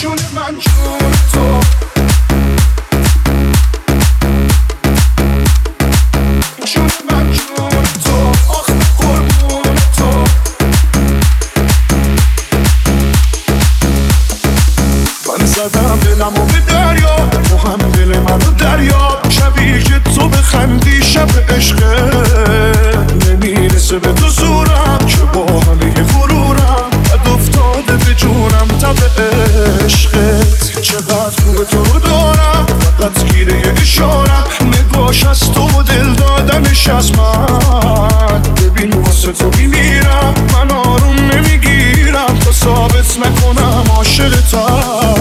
جون من جون تو جون من جون تو آخه قربون تو من زدم دلمو به دریا تو هم دل منو دریا شبیه که تو بخندی شب عشقه نمیرسه به تو زورم که با همه غرورم بد افتاده به جونم تب عشقت چقدر خوب تو رو دارم فقط گیره اشارم نگاش از تو و دل دادنش از من ببین واسه تو میمیرم من آروم نمیگیرم تا ثابت نکنم عاشقتم